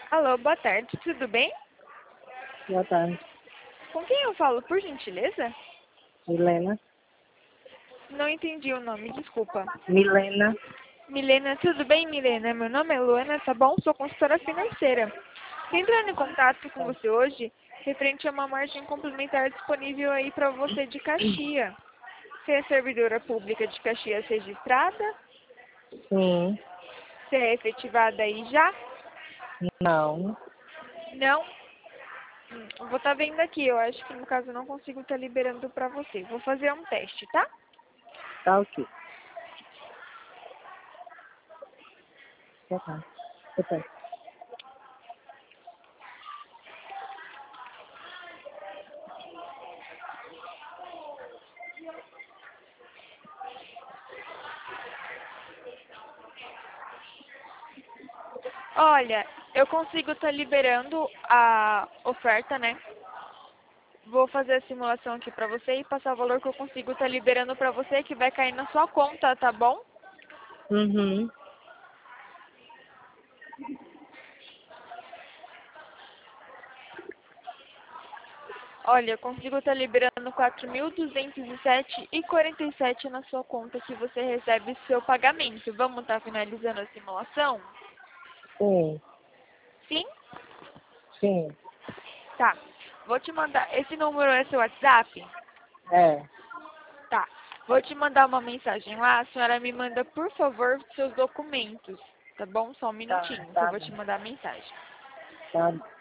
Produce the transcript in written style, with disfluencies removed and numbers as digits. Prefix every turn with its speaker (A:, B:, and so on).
A: Alô, boa tarde, tudo bem?
B: Boa tarde.
A: Com quem eu falo, por gentileza?
B: Milena.
A: Não entendi o nome, desculpa.
B: Milena.
A: Milena, tudo bem, Milena? Meu nome é Luana, tá bom? Sou consultora financeira. Tô entrando em contato com você hoje, referente a uma margem complementar disponível aí para você de Caxias. Você é servidora pública de Caxias registrada?
B: Sim.
A: Você é efetivada aí já?
B: Não.
A: Não? Vou estar vendo aqui, eu acho que no caso eu não consigo estar liberando para você. Vou fazer um teste, tá?
B: Tá ok. Boa tarde. Boa tarde.
A: Olha, eu consigo estar liberando a oferta, né? Vou fazer a simulação aqui pra você e passar o valor que eu consigo estar liberando pra você, que vai cair na sua conta, tá bom?
B: Uhum.
A: Olha, eu consigo estar liberando 4.207,47 na sua conta que você recebe seu pagamento. Vamos estar finalizando a simulação?
B: Sim.
A: Sim?
B: Sim.
A: Tá. Vou te mandar. Esse número é seu WhatsApp?
B: É.
A: Tá. Vou te mandar uma mensagem lá. A senhora me manda, por favor, seus documentos. Tá bom? Só um
B: Tá.
A: minutinho que eu
B: Tá
A: vou te
B: bom.
A: mandar a mensagem.
B: Tá bom.